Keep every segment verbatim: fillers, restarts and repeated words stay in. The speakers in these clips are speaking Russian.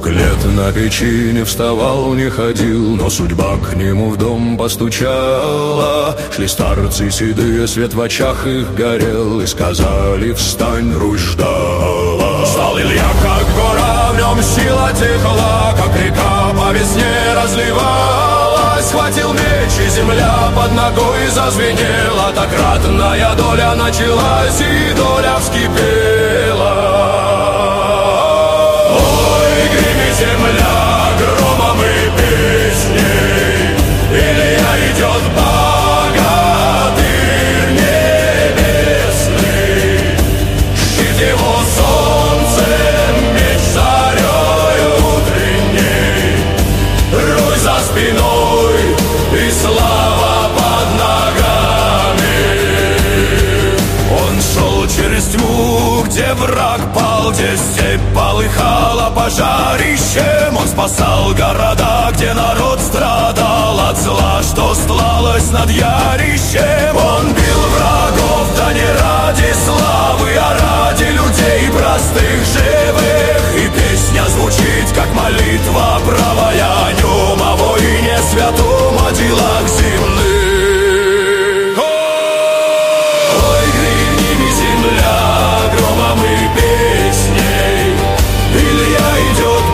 Сорок лет на печи не вставал, не ходил, но судьба к нему в дом постучала. Шли старцы седые, свет в очах их горел, и сказали: встань, Русь ждала. Встал Илья, как гора, в нем сила текла, как река по весне разливалась. Схватил меч, и земля под ногой зазвенела. Так ратная доля началась, и доля вскипела. Земля громом и песней, Илья идет, богатырь небесный. Щит его солнцем, меч зарей утренней, Русь за спиной и слава под ногами. Он шел через тьму, где враг пал, где степь полыхала пожарищем. Он спасал города, где народ страдал от зла, что стлалось над ярищем. Он бил врагов, да не ради славы, а ради людей простых, живых. И песня звучит, как молитва правая о нем, о воине святом, о делах земных. Ой, гривнями земля, громом и песней, Илья идет,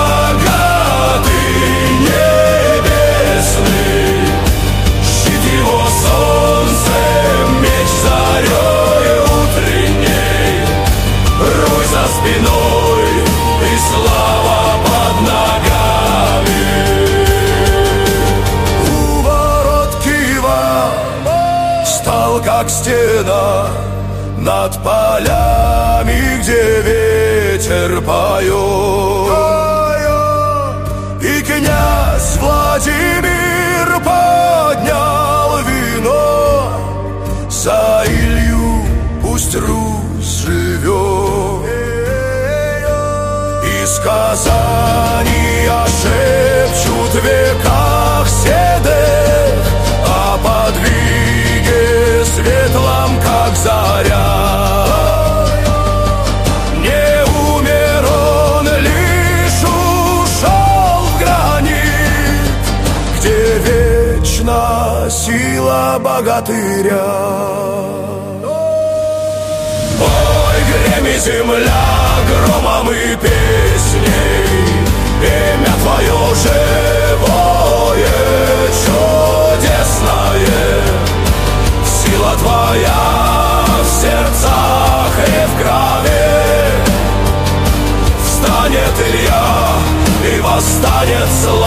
богатый небесный. Щит его солнцем, меч зарей утренней, Русь за спиной и слава под ногами. У ворот Киева стал, как стена, над полями, где ветер поет. И князь Владимир поднял вино за Илью, пусть Русь живет. Из Казани шепчут в веках седых о подвиге светлом, как заря. Сила богатыря. Ой, греми земля, громом и песней, имя твое живое, чудесное. Сила твоя в сердцах и в крови. Встанет Илья и восстанет слава.